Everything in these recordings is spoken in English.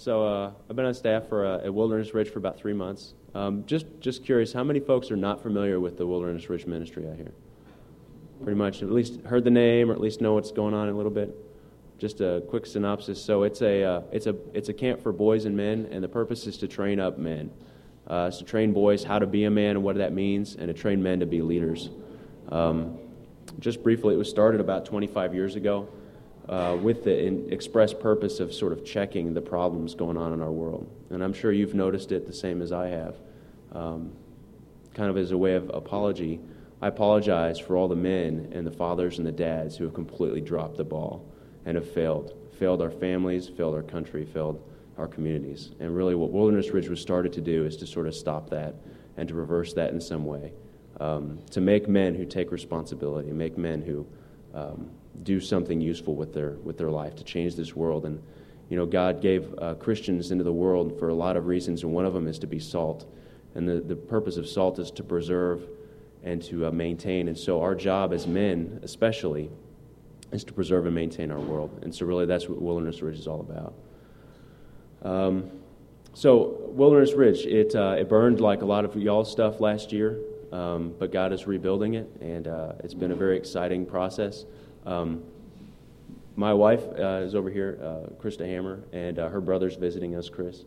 I've been on staff at Wilderness Ridge for about 3 months. Just curious, how many folks are not familiar with the Wilderness Ridge ministry out here? Pretty much, at least heard the name, or at least know what's going on a little bit. Just a quick synopsis. So it's a camp for boys and men, and the purpose is to train up men. It's to train boys how to be a man and what that means, and to train men to be leaders. Just briefly, it was started about 25 years ago with the express purpose of sort of checking the problems going on in our world. And I'm sure you've noticed it the same as I have. Kind of as a way of apology, I apologize for all the men and the fathers and the dads who have completely dropped the ball and have failed our families, failed our country, failed our communities. And really what Wilderness Ridge was started to do is to sort of stop that and to reverse that in some way, to make men who take responsibility, make men who do something useful with their life to change this world. And God gave Christians into the world for a lot of reasons, and one of them is to be salt. And the purpose of salt is to preserve and to maintain. And so our job as men, especially, is to preserve and maintain our world. And so really that's what Wilderness Ridge is all about. So Wilderness Ridge, it burned like a lot of y'all's stuff last year, but God is rebuilding it, and it's been a very exciting process. My wife is over here, Krista Hammer, and her brother's visiting us, Chris.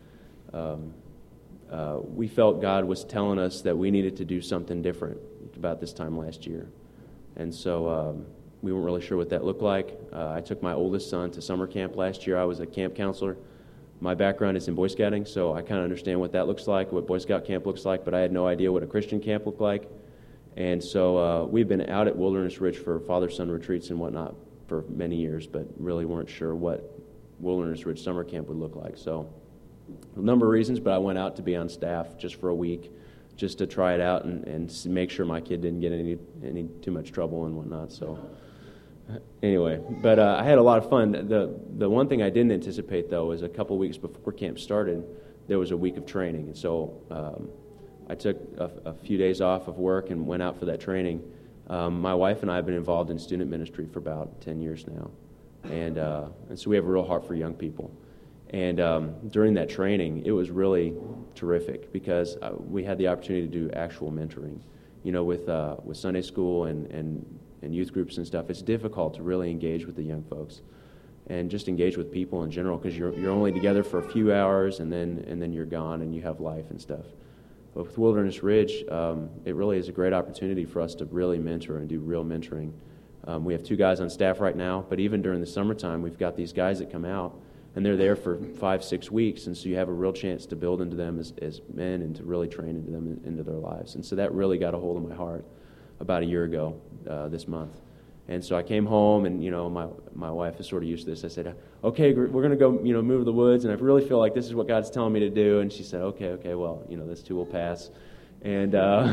We felt God was telling us that we needed to do something different about this time last year. And so we weren't really sure what that looked like. I took my oldest son to summer camp last year. I was a camp counselor. My background is in Boy Scouting, so I kind of understand what that looks like, what Boy Scout camp looks like, but I had no idea what a Christian camp looked like. And so we've been out at Wilderness Ridge for father-son retreats and whatnot for many years, but really weren't sure what Wilderness Ridge summer camp would look like. So a number of reasons, but I went out to be on staff just for a week, just to try it out and make sure my kid didn't get any too much trouble and whatnot. So anyway, but I had a lot of fun. The one thing I didn't anticipate, though, is a couple weeks before camp started, there was a week of training. And so I took a few days off of work and went out for that training. My wife and I have been involved in student ministry for about 10 years now. And so we have a real heart for young people. And during that training, it was really terrific because we had the opportunity to do actual mentoring. With Sunday school and youth groups and stuff, it's difficult to really engage with the young folks and just engage with people in general because you're only together for a few hours and then you're gone and you have life and stuff. But with Wilderness Ridge, it really is a great opportunity for us to really mentor and do real mentoring. We have 2 guys on staff right now, but even during the summertime, we've got these guys that come out and they're there for 5-6 weeks, and so you have a real chance to build into them as men and to really train into them into their lives. And so that really got a hold of my heart about a year ago this month. And so I came home, and my wife is sort of used to this. I said, "Okay, we're going to go, move to the woods, and I really feel like this is what God's telling me to do." And she said, "Okay, well, this too will pass." And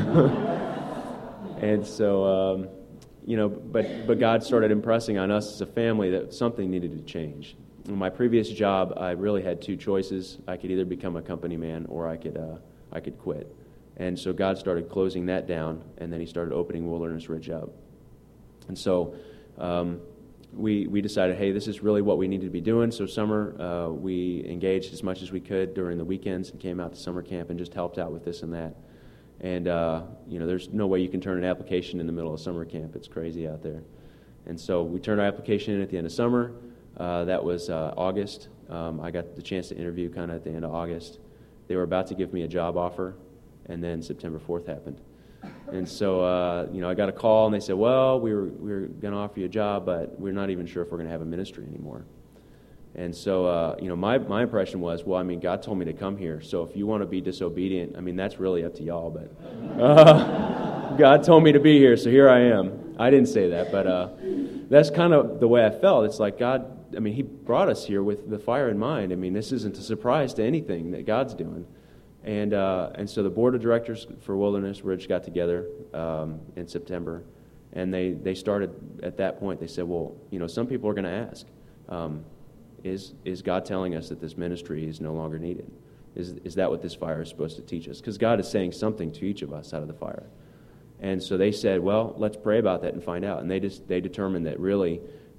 and so but God started impressing on us as a family that something needed to change. In my previous job, I really had 2 choices. I could either become a company man or I could quit. And so God started closing that down, and then He started opening Wilderness Ridge up. And so we decided, hey, this is really what we needed to be doing. So summer, we engaged as much as we could during the weekends and came out to summer camp and just helped out with this and that. And, there's no way you can turn an application in the middle of summer camp. It's crazy out there. And so we turned our application in at the end of summer. That was August. I got the chance to interview kind of at the end of August. They were about to give me a job offer, and then September 4th happened. And so, I got a call, and they said, well, we were going to offer you a job, but we're not even sure if we're going to have a ministry anymore. And so, my impression was, well, God told me to come here, so if you want to be disobedient, that's really up to y'all, but God told me to be here, so here I am. I didn't say that, but that's kind of the way I felt. It's like God, He brought us here with the fire in mind. This isn't a surprise to anything that God's doing. And so the board of directors for Wilderness Ridge got together in September, and they started at that point. They said, well, some people are going to ask, is God telling us that this ministry is no longer needed? Is that what this fire is supposed to teach us? Because God is saying something to each of us out of the fire. And so they said, well, let's pray about that and find out. And they determined that really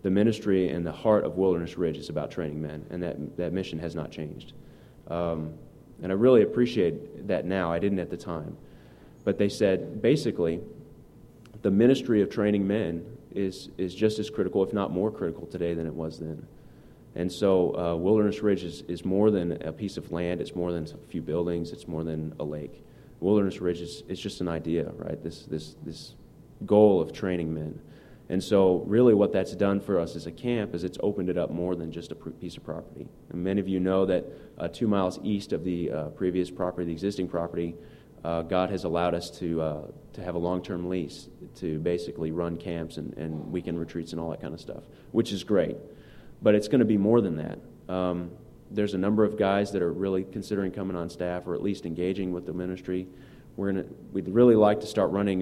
the ministry and the heart of Wilderness Ridge is about training men, and that mission has not changed. And I really appreciate that now. I didn't at the time. But they said, basically, the ministry of training men is just as critical, if not more critical today than it was then. And so Wilderness Ridge is more than a piece of land. It's more than a few buildings. It's more than a lake. Wilderness Ridge is just an idea, right? This goal of training men. And so really what that's done for us as a camp is it's opened it up more than just a piece of property. And many of you know that 2 miles east of the previous property, the existing property, God has allowed us to have a long-term lease to basically run camps and weekend retreats and all that kind of stuff, which is great. But it's going to be more than that. There's a number of guys that are really considering coming on staff or at least engaging with the ministry. We'd really like to start running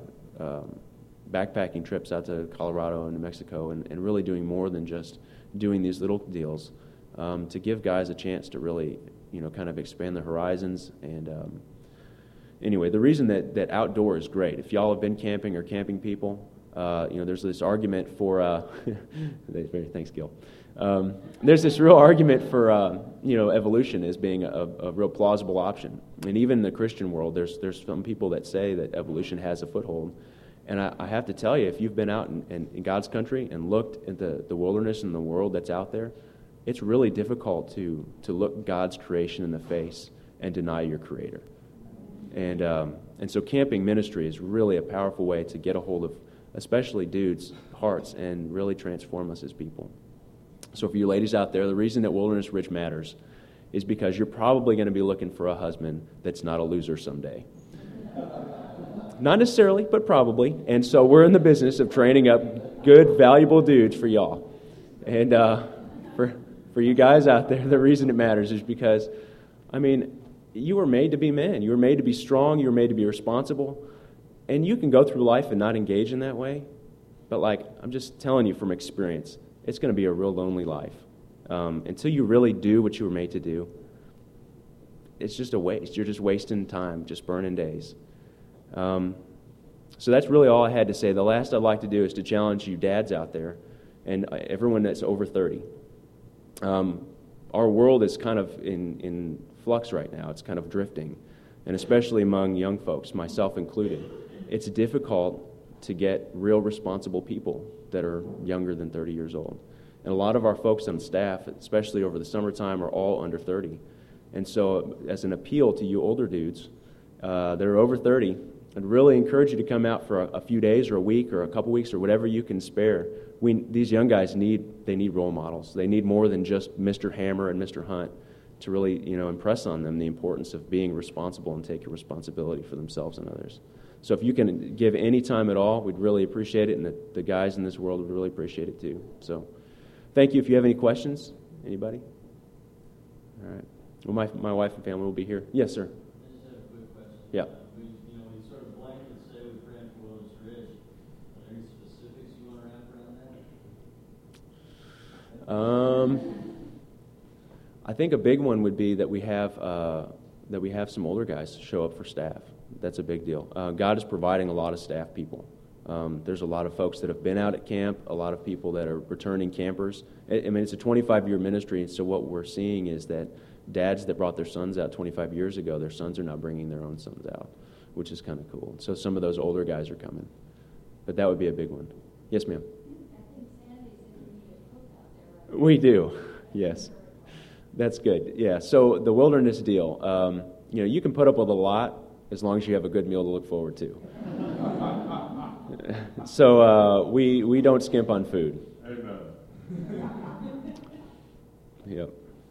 backpacking trips out to Colorado and New Mexico and really doing more than just doing these little deals to give guys a chance to really, kind of expand their horizons. And anyway, the reason that outdoor is great, if y'all have been camping or camping people, there's this argument for, thanks, Gil. There's this real argument for, evolution as being a real plausible option. And even in the Christian world, there's some people that say that evolution has a foothold. And I have to tell you, if you've been out in God's country and looked at the wilderness and the world that's out there, it's really difficult to look God's creation in the face and deny your Creator. And so camping ministry is really a powerful way to get a hold of, especially dudes' hearts, and really transform us as people. So for you ladies out there, the reason that Wilderness Ridge matters is because you're probably going to be looking for a husband that's not a loser someday. Not necessarily, but probably. And so we're in the business of training up good, valuable dudes for y'all. And for you guys out there, the reason it matters is because, you were made to be men. You were made to be strong. You were made to be responsible. And you can go through life and not engage in that way. But I'm just telling you from experience, it's going to be a real lonely life. Until you really do what you were made to do, it's just a waste. You're just wasting time, just burning days. So that's really all I had to say. The last I'd like to do is to challenge you dads out there and everyone that's over 30. Our world is kind of in flux right now. It's kind of drifting, and especially among young folks, myself included. It's difficult to get real responsible people that are younger than 30 years old. And a lot of our folks on staff, especially over the summertime, are all under 30. And so as an appeal to you older dudes that are over 30, I'd really encourage you to come out for a few days or a week or a couple weeks or whatever you can spare. These young guys need role models. They need more than just Mr. Hammer and Mr. Hunt to really impress on them the importance of being responsible and taking responsibility for themselves and others. So if you can give any time at all, we'd really appreciate it, and the guys in this world would really appreciate it too. So thank you. If you have any questions, anybody? All right. Well, my wife and family will be here. Yes, sir. I just have a quick question. Yeah. We sort of blanket say we pray for Wilderness Ridge. Are there any specifics you want to wrap around that? I think a big one would be that we have some older guys show up for staff. That's a big deal. God is providing a lot of staff people. There's a lot of folks that have been out at camp, a lot of people that are returning campers. It's a 25-year ministry, and so what we're seeing is that dads that brought their sons out 25 years ago, their sons are now bringing their own sons out, which is kind of cool. So some of those older guys are coming. But that would be a big one. Yes, ma'am? We do, yes. That's good, yeah. So the wilderness deal, you can put up with a lot as long as you have a good meal to look forward to. So we don't skimp on food. Amen. Yep.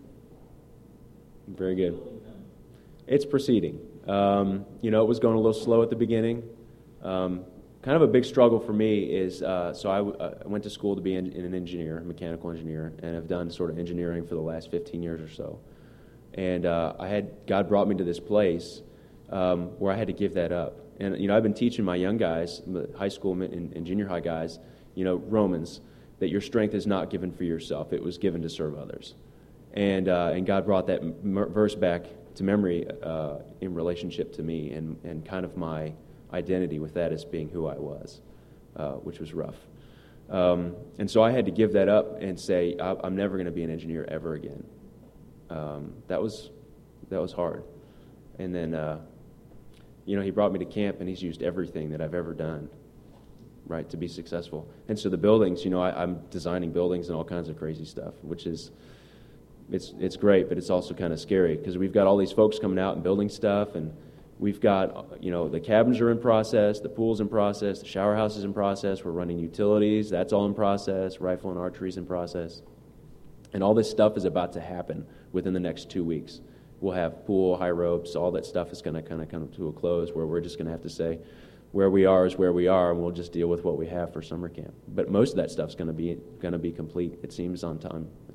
Very good. It's proceeding. It was going a little slow at the beginning. Kind of a big struggle for me is, so I went to school to be an engineer, a mechanical engineer, and have done sort of engineering for the last 15 years or so. And God brought me to this place where I had to give that up. And, I've been teaching my young guys, high school and junior high guys, Romans, that your strength is not given for yourself. It was given to serve others. And God brought that verse back to memory in relationship to me and kind of my identity with that as being who I was, which was rough. And so I had to give that up and say, I'm never going to be an engineer ever again. That was hard. And then, he brought me to camp, and he's used everything that I've ever done, right, to be successful. And so the buildings, I'm designing buildings and all kinds of crazy stuff, which is, it's great, but it's also kind of scary because we've got all these folks coming out and building stuff, and we've got, the cabins are in process, the pool's in process, the shower house is in process, we're running utilities, that's all in process, rifle and archery's in process. And all this stuff is about to happen within the next 2 weeks. We'll have pool, high ropes, all that stuff is going to kind of come to a close where we're just going to have to say where we are is where we are, and we'll just deal with what we have for summer camp. But most of that stuff's going to be complete, it seems, on time.